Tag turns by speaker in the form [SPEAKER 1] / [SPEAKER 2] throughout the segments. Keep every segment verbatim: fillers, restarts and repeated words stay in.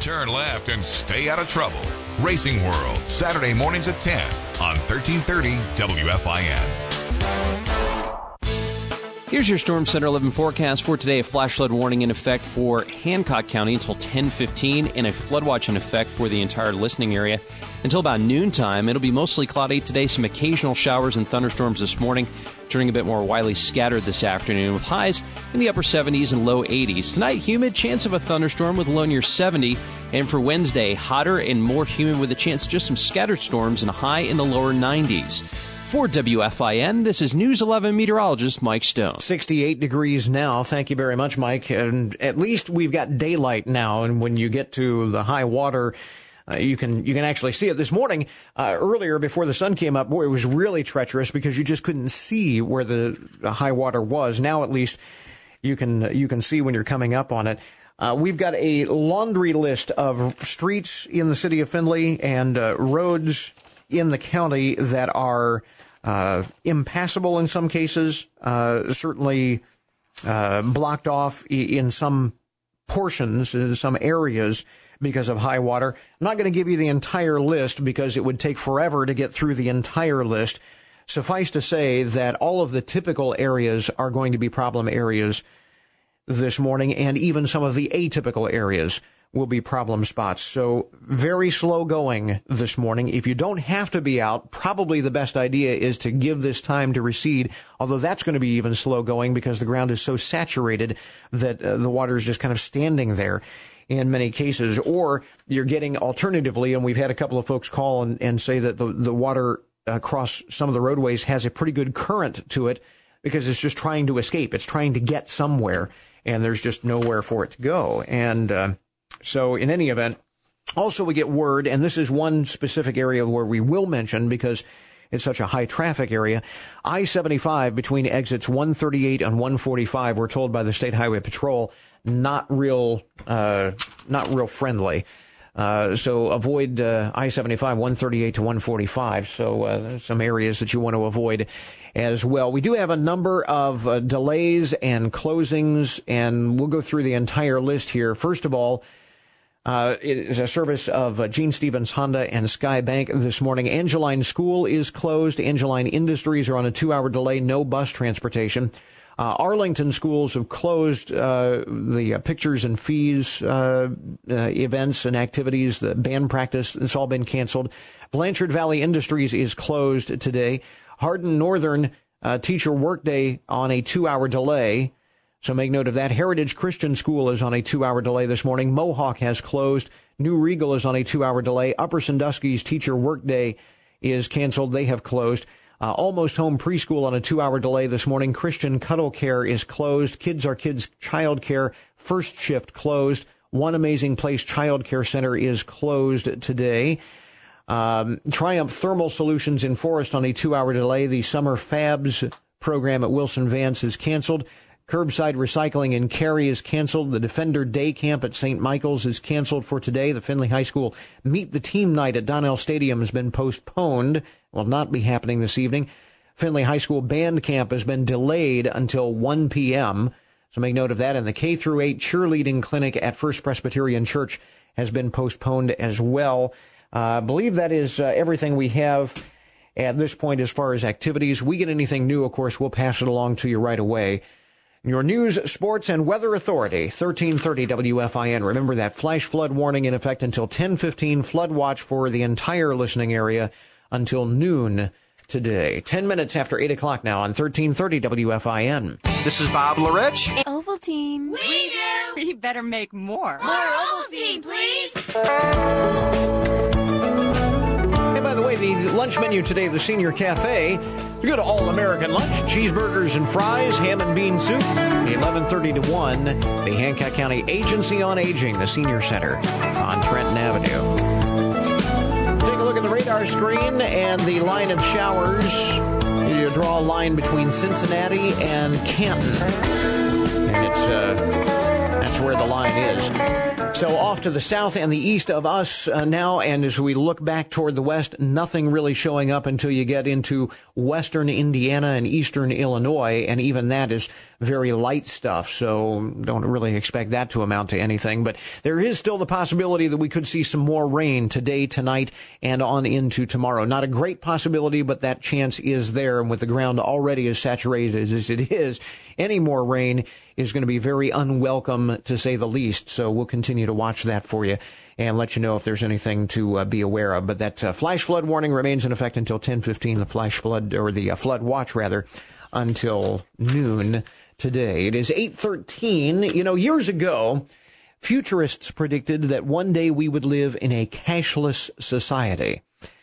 [SPEAKER 1] turn left and stay out of trouble. Racing World, Saturday mornings at ten on thirteen thirty W F I N.
[SPEAKER 2] Here's your Storm Center eleven forecast for today. A flash flood warning in effect for Hancock County until ten fifteen, and a flood watch in effect for the entire listening area until about noontime. It'll be mostly cloudy today, some occasional showers and thunderstorms this morning, turning a bit more widely scattered this afternoon with highs in the upper seventies and low eighties. Tonight, humid, chance of a thunderstorm with a low near seventy. And for Wednesday, hotter and more humid with a chance of just some scattered storms and a high in the lower nineties. For W F I N, this is News eleven meteorologist Mike Stone.
[SPEAKER 3] sixty-eight degrees now. Thank you very much, Mike. And at least we've got daylight now. And when you get to the high water, uh, you can you can actually see it. This morning, uh, earlier before the sun came up, boy, it was really treacherous because you just couldn't see where the, the high water was. Now, at least, you can you can see when you're coming up on it. Uh, we've got a laundry list of streets in the city of Findlay and uh, roads in the county that are uh, impassable in some cases, uh, certainly uh, blocked off in some portions, in some areas because of high water. I'm not going to give you the entire list because it would take forever to get through the entire list. Suffice to say that all of the typical areas are going to be problem areas this morning, and even some of the atypical areas will be problem spots. So very slow going this morning. If you don't have to be out, probably the best idea is to give this time to recede, although that's going to be even slow going because the ground is so saturated that uh, the water is just kind of standing there in many cases. Or you're getting alternatively, and we've had a couple of folks call and, and say that the, the water across some of the roadways has a pretty good current to it because it's just trying to escape. It's trying to get somewhere, and there's just nowhere for it to go. And uh, so in any event, also we get word, and this is one specific area where we will mention because it's such a high traffic area, I seventy-five between exits one thirty-eight and one forty-five, we're told by the State Highway Patrol, not real, uh, not real friendly. Uh, so avoid uh, I seventy-five, one thirty-eight to one forty-five. So uh, there's some areas that you want to avoid as well. We do have a number of uh, delays and closings, and we'll go through the entire list here. First of all, uh, it is a service of uh, Gene Stevens Honda and Sky Bank this morning. Angeline School is closed. Angeline Industries are on a two-hour delay. No bus transportation. Uh, Arlington schools have closed uh, the uh, pictures and fees uh, uh, events and activities, the band practice. It's all been canceled. Blanchard Valley Industries is closed today. Hardin Northern uh, teacher workday on a two-hour delay. So make note of that. Heritage Christian School is on a two-hour delay this morning. Mohawk has closed. New Regal is on a two-hour delay. Upper Sandusky's teacher workday is canceled. They have closed. Uh, Almost Home Preschool on a two-hour delay this morning. Christian Cuddle Care is closed. Kids Are Kids Child Care first shift closed. One Amazing Place Child Care Center is closed today. Um, Triumph Thermal Solutions in Forest on a two-hour delay. The Summer Fabs program at Wilson Vance is canceled. Curbside Recycling in Cary is canceled. The Defender Day Camp at Saint Michael's is canceled for today. The Findlay High School Meet the Team Night at Donnell Stadium has been postponed. Will not be happening this evening. Findlay High School Band Camp has been delayed until one p.m. So make note of that. And the K through eight cheerleading clinic at First Presbyterian Church has been postponed as well. Uh, I believe that is uh, everything we have at this point as far as activities. We get anything new, of course, we'll pass it along to you right away. Your news, sports, and weather authority, thirteen thirty W F I N. Remember that flash flood warning in effect until ten fifteen. Flood watch for the entire listening area until noon today. Ten minutes after eight o'clock now on thirteen thirty W F I N.
[SPEAKER 4] This is Bob Lorich.
[SPEAKER 5] Ovaltine.
[SPEAKER 6] We do.
[SPEAKER 5] We better make more.
[SPEAKER 6] More Ovaltine, please.
[SPEAKER 3] Hey, by the way, the lunch menu today, the Senior Cafe, you go to All-American Lunch, cheeseburgers and fries, ham and bean soup, eleven thirty to one, the Hancock County Agency on Aging, the Senior Center on Trenton Avenue. Take a look at the radar screen and the line of showers. You draw a line between Cincinnati and Canton, and it's uh, that's where the line is. So off to the south and the east of us uh, now, and as we look back toward the west, nothing really showing up until you get into western Indiana and eastern Illinois, and even that is very light stuff, so don't really expect that to amount to anything. But there is still the possibility that we could see some more rain today, tonight, and on into tomorrow. Not a great possibility, but that chance is there, and with the ground already as saturated as it is, any more rain is going to be very unwelcome, to say the least. So we'll continue to watch that for you and let you know if there's anything to uh, be aware of. But that uh, flash flood warning remains in effect until ten fifteen, the flash flood, or the uh, flood watch, rather, until noon today. It is eight thirteen. You know, years ago, futurists predicted that one day we would live in a cashless society.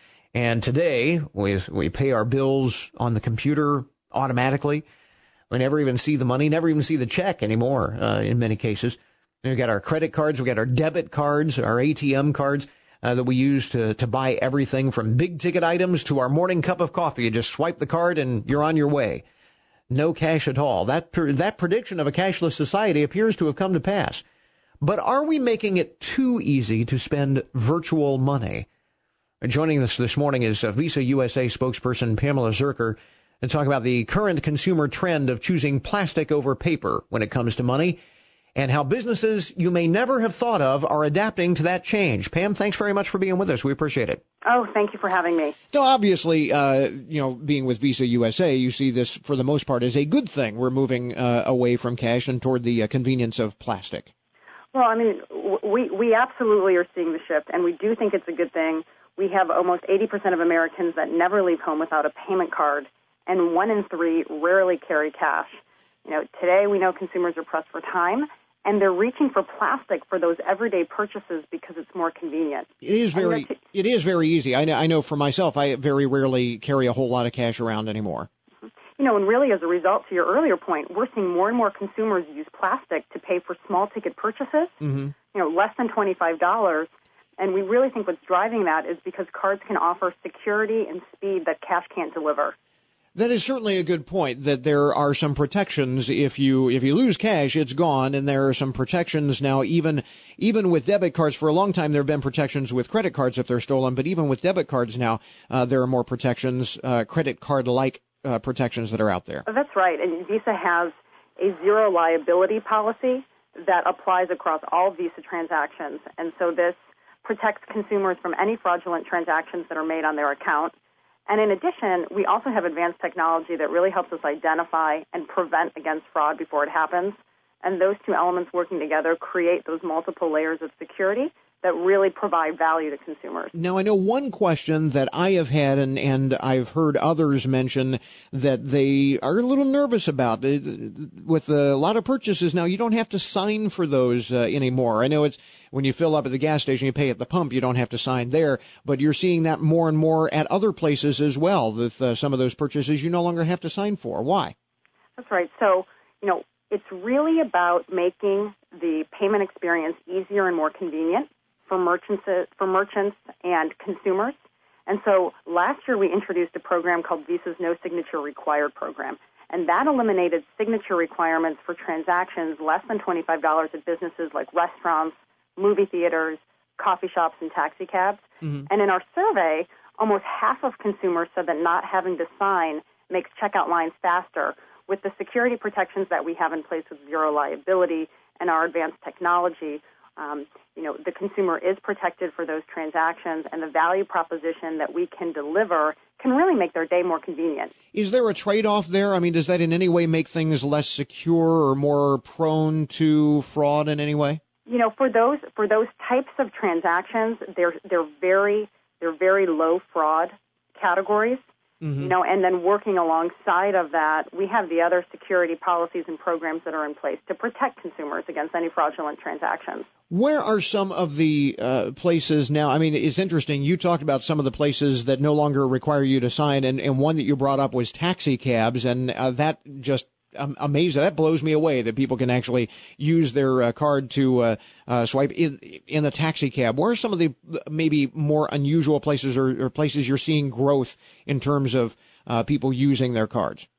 [SPEAKER 3] And today, we, we pay our bills on the computer automatically. We never even see the money, never even see the check anymore, uh, in many cases. We've got our credit cards, we've got our debit cards, our A T M cards uh, that we use to, to buy everything from big-ticket items to our morning cup of coffee. You just swipe the card and you're on your way. No cash at all. That, that prediction of a cashless society appears to have come to pass. But are we making it too easy to spend virtual money? Joining us this morning is uh, Visa U S A spokesperson Pamela Zerker, and talk about the current consumer trend of choosing plastic over paper when it comes to money, and how businesses you may never have thought of are adapting to that change. Pam, thanks very much for being with us. We appreciate it.
[SPEAKER 4] Oh, thank you for having me.
[SPEAKER 3] Now, obviously, uh, you know, being with Visa U S A, you see this, for the most part, as a good thing. We're moving uh, away from cash and toward the uh, convenience of plastic.
[SPEAKER 4] Well, I mean, we, we absolutely are seeing the shift, and we do think it's a good thing. We have almost eighty percent of Americans that never leave home without a payment card, and one in three rarely carry cash. You know, today we know consumers are pressed for time, and they're reaching for plastic for those everyday purchases because it's more convenient.
[SPEAKER 3] It is very, t- it is very easy. I know, I know for myself, I very rarely carry a whole lot of cash around anymore.
[SPEAKER 4] You know, and really as a result, to your earlier point, we're seeing more and more consumers use plastic to pay for small ticket purchases, mm-hmm. you know, less than twenty-five dollars. And we really think what's driving that is because cards can offer security and speed that cash can't deliver.
[SPEAKER 3] That is certainly a good point, that there are some protections. If you if you lose cash, it's gone, and there are some protections now, even even with debit cards. For a long time, there have been protections with credit cards if they're stolen, but even with debit cards now, uh, there are more protections, uh, credit card-like uh, protections that are out there.
[SPEAKER 4] That's right, and Visa has a zero liability policy that applies across all Visa transactions, and so this protects consumers from any fraudulent transactions that are made on their account. And in addition, we also have advanced technology that really helps us identify and prevent against fraud before it happens. And those two elements working together create those multiple layers of security that really provide value to consumers.
[SPEAKER 3] Now, I know one question that I have had, and, and I've heard others mention that they are a little nervous about. With a lot of purchases now, you don't have to sign for those uh, anymore. I know it's when you fill up at the gas station, you pay at the pump, you don't have to sign there. But you're seeing that more and more at other places as well, with uh, some of those purchases you no longer have to sign for. Why?
[SPEAKER 4] That's right. So, you know, it's really about making the payment experience easier and more convenient for merchants, for merchants and consumers. And so last year we introduced a program called Visa's No Signature Required program. And that eliminated signature requirements for transactions less than twenty-five dollars at businesses like restaurants, movie theaters, coffee shops, and taxi cabs. Mm-hmm. And in our survey, almost half of consumers said that not having to sign makes checkout lines faster. With the security protections that we have in place with zero liability and our advanced technology, Um, you know, the consumer is protected for those transactions, and the value proposition that we can deliver can really make their day more convenient.
[SPEAKER 3] Is there a trade-off there? I mean, does that in any way make things less secure or more prone to fraud in any way?
[SPEAKER 4] You know, for those for those types of transactions, they're they're very they're very low fraud categories. Mm-hmm. You know, and then working alongside of that, we have the other security policies and programs that are in place to protect consumers against any fraudulent transactions.
[SPEAKER 3] Where are some of the uh, places now? I mean, it's interesting. You talked about some of the places that no longer require you to sign, and, and one that you brought up was taxi cabs, and uh, that just um, amazing. That blows me away that people can actually use their uh, card to uh, uh, swipe in in the taxi cab. Where are some of the maybe more unusual places or, or places you're seeing growth in terms of uh, people using their cards?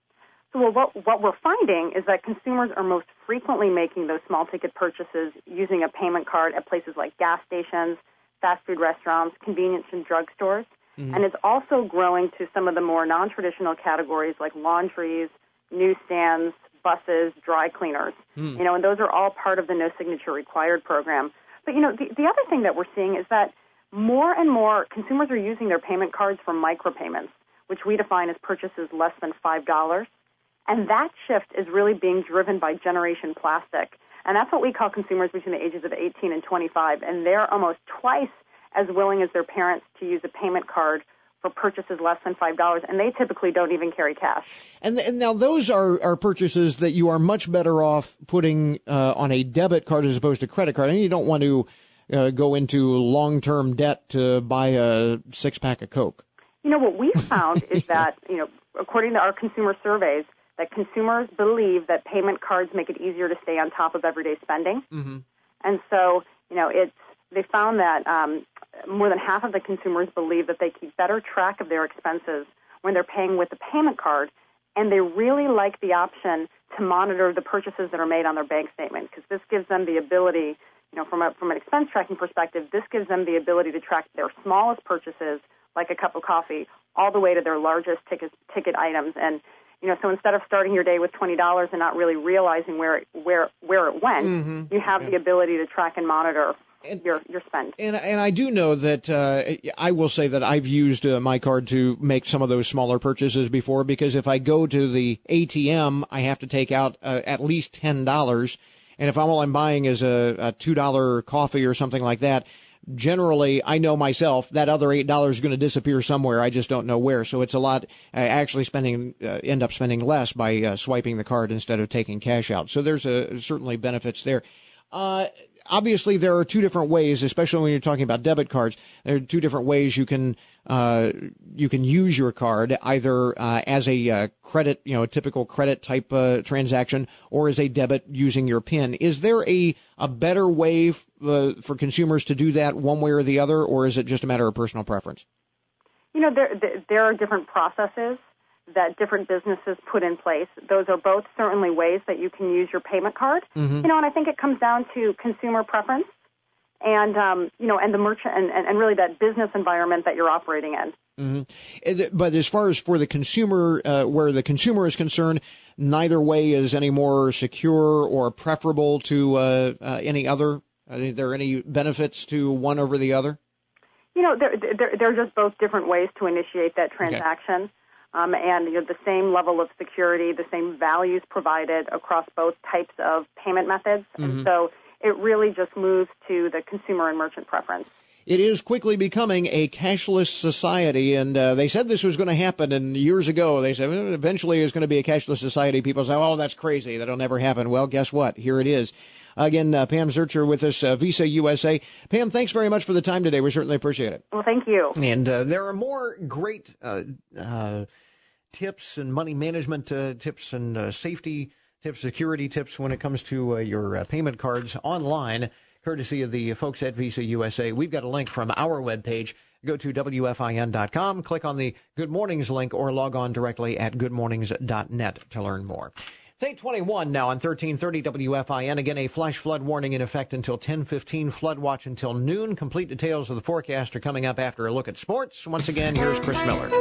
[SPEAKER 4] So well, what, what we're finding is that consumers are most frequently making those small-ticket purchases using a payment card at places like gas stations, fast food restaurants, convenience and drugstores. Mm-hmm. And it's also growing to some of the more non-traditional categories like laundries, newsstands, buses, dry cleaners. Mm. You know, and those are all part of the No Signature Required program. But, you know, the, the other thing that we're seeing is that more and more consumers are using their payment cards for micropayments, which we define as purchases less than five dollars. And that shift is really being driven by Generation Plastic. And that's what we call consumers between the ages of eighteen and twenty-five. And they're almost twice as willing as their parents to use a payment card for purchases less than five dollars. And they typically don't even carry cash.
[SPEAKER 3] And, and now those are, are purchases that you are much better off putting uh, on a debit card as opposed to credit card. And you don't want to uh, go into long-term debt to buy a six-pack of Coke.
[SPEAKER 4] You know, what we've found is that, you know, according to our consumer surveys, that consumers believe that payment cards make it easier to stay on top of everyday spending. Mm-hmm. And so, you know, it's they found that um, more than half of the consumers believe that they keep better track of their expenses when they're paying with a payment card, and they really like the option to monitor the purchases that are made on their bank statement, because this gives them the ability, you know, from a, from an expense tracking perspective, this gives them the ability to track their smallest purchases, like a cup of coffee, all the way to their largest ticket, ticket items. And you know, so instead of starting your day with twenty dollars and not really realizing where it, where where it went, mm-hmm. you have yeah. the ability to track and monitor and, your your spend.
[SPEAKER 3] And and I do know that uh, I will say that I've used uh, my card to make some of those smaller purchases before, because if I go to the A T M, I have to take out uh, at least ten dollars, and if all I'm buying is a, a two dollar coffee or something like that, generally, I know myself that other eight dollars is going to disappear somewhere. I just don't know where. So it's a lot, uh, actually spending, uh, end up spending less by uh, swiping the card instead of taking cash out. So there's a, certainly benefits there. Uh, obviously, there are two different ways, especially when you're talking about debit cards. There are two different ways you can uh, you can use your card, either uh, as a uh, credit, you know, a typical credit type uh, transaction, or as a debit using your PIN. Is there a a better way f- uh, for consumers to do that one way or the other, or is it just a matter of personal preference?
[SPEAKER 4] You know, there there are different processes that different businesses put in place. Those are both certainly ways that you can use your payment card. Mm-hmm. You know, and I think it comes down to consumer preference and, um, you know, and the merchant and, and, and really that business environment that you're operating in.
[SPEAKER 3] Mm-hmm. But as far as for the consumer, uh, where the consumer is concerned, neither way is any more secure or preferable to uh, uh, any other. Are there any benefits to one over the other?
[SPEAKER 4] You know, they're, they're, they're just both different ways to initiate that transaction. Okay. Um, and you know, the same level of security, the same values provided across both types of payment methods. Mm-hmm. And so it really just moves to the consumer and merchant preference.
[SPEAKER 3] It is quickly becoming a cashless society, and uh, they said this was going to happen, and years ago they said well, eventually it's going to be a cashless society. People say, oh, that's crazy. That'll never happen. Well, guess what? Here it is. Again, uh, Pam Zurcher with us, uh, Visa U S A. Pam, thanks very much for the time today. We certainly appreciate it.
[SPEAKER 4] Well, thank you.
[SPEAKER 3] And uh, there are more great uh, uh, tips and money management uh, tips and uh, safety tips, security tips when it comes to uh, your uh, payment cards online, courtesy of the folks at Visa U S A. We've got a link from our webpage. Go to W F I N dot com, click on the Good Mornings link, or log on directly at good mornings dot net to learn more. It's eight twenty-one now on thirteen thirty W F I N. Again, a flash flood warning in effect until ten fifteen, flood watch until noon. Complete details of the forecast are coming up after a look at sports. Once again, here's Chris Miller.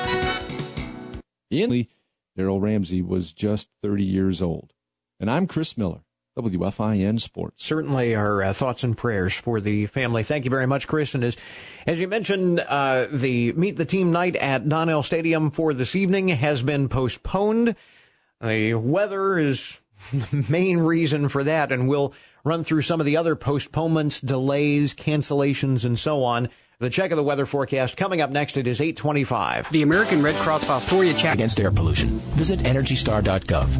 [SPEAKER 7] In Darrell Ramsey was just thirty years old. And I'm Chris Miller, W F I N Sports.
[SPEAKER 3] Certainly our uh, thoughts and prayers for the family. Thank you very much, Chris. And as, as you mentioned, uh, the Meet the Team night at Donnell Stadium for this evening has been postponed. The weather is the main reason for that, and we'll run through some of the other postponements, delays, cancellations, and so on. The check of the weather forecast coming up next. It is eight twenty-five.
[SPEAKER 8] The American Red Cross Fostoria Chapter
[SPEAKER 9] against air pollution. Visit energy star dot gov.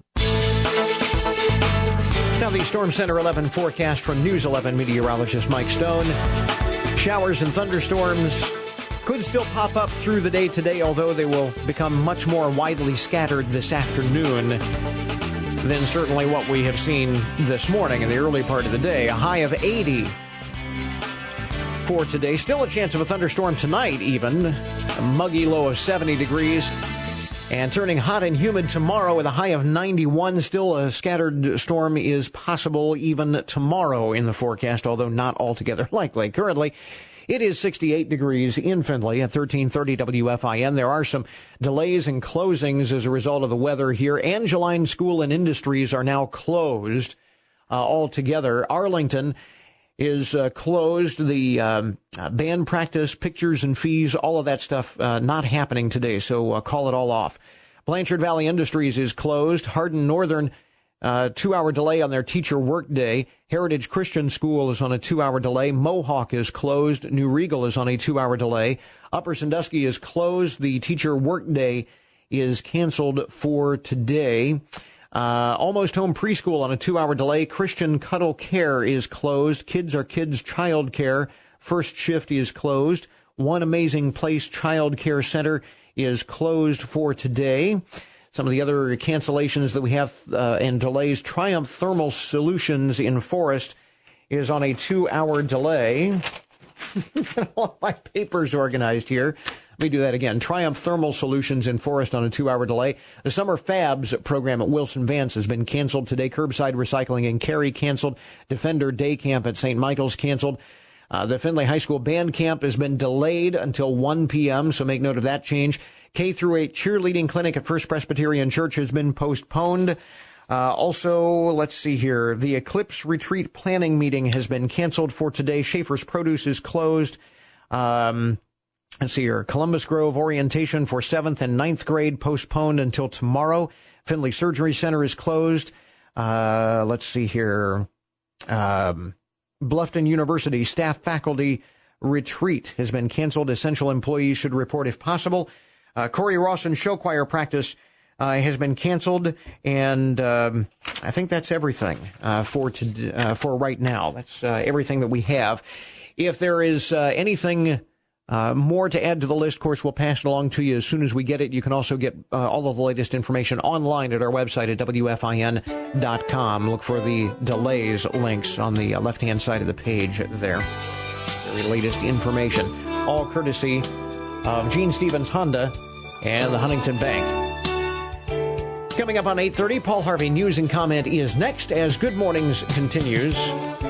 [SPEAKER 3] Now the Storm Center eleven forecast from News eleven meteorologist Mike Stone. Showers and thunderstorms could still pop up through the day today, although they will become much more widely scattered this afternoon than certainly what we have seen this morning in the early part of the day. A high of eighty for today. Still a chance of a thunderstorm tonight even. A muggy low of seventy degrees. And turning hot and humid tomorrow with a high of ninety-one. Still a scattered storm is possible even tomorrow in the forecast, although not altogether likely. Currently, it is sixty-eight degrees in Findlay at thirteen thirty W F I N. There are some delays and closings as a result of the weather here. Angeline School and Industries are now closed uh, altogether. Arlington is uh, closed. The um, uh, band practice, pictures and fees, all of that stuff uh, not happening today, so uh, call it all off. Blanchard Valley Industries is closed. Hardin Northern, uh, two-hour delay on their teacher workday. Heritage Christian School is on a two-hour delay. Mohawk is closed. New Regal is on a two-hour delay. Upper Sandusky is closed. The teacher workday is canceled for today. Uh, Almost Home Preschool on a two-hour delay. Christian Cuddle Care is closed. Kids Are Kids Child Care first shift is closed. One Amazing Place Child Care Center is closed for today. Some of the other cancellations that we have uh, and delays. Triumph Thermal Solutions in Forest is on a two-hour delay. All my papers organized here. Let me do that again. Triumph Thermal Solutions in Forest on a two-hour delay. The Summer Fabs program at Wilson Vance has been canceled today. Curbside Recycling in Cary canceled. Defender Day Camp at Saint Michael's canceled. Uh, the Findlay High School Band Camp has been delayed until one p.m., so make note of that change. K through eight Cheerleading Clinic at First Presbyterian Church has been postponed. Uh, also, let's see here. The Eclipse Retreat Planning Meeting has been canceled for today. Schaefer's Produce is closed. Um... Let's see here. Columbus Grove orientation for seventh and ninth grade postponed until tomorrow. Findlay Surgery Center is closed. Uh, let's see here. Um, Bluffton University staff faculty retreat has been canceled. Essential employees should report if possible. Uh, Corey Rawson show choir practice uh, has been canceled. And um, I think that's everything uh, for to, uh, for right now. That's uh, everything that we have. If there is uh, anything Uh, more to add to the list, of course, we'll pass it along to you as soon as we get it. You can also get uh, all of the latest information online at our website at W F I N dot com. Look for the delays links on the uh, left-hand side of the page there. The latest information, all courtesy of Gene Stevens Honda and the Huntington Bank. Coming up on eight thirty, Paul Harvey News and Comment is next as Good Mornings continues.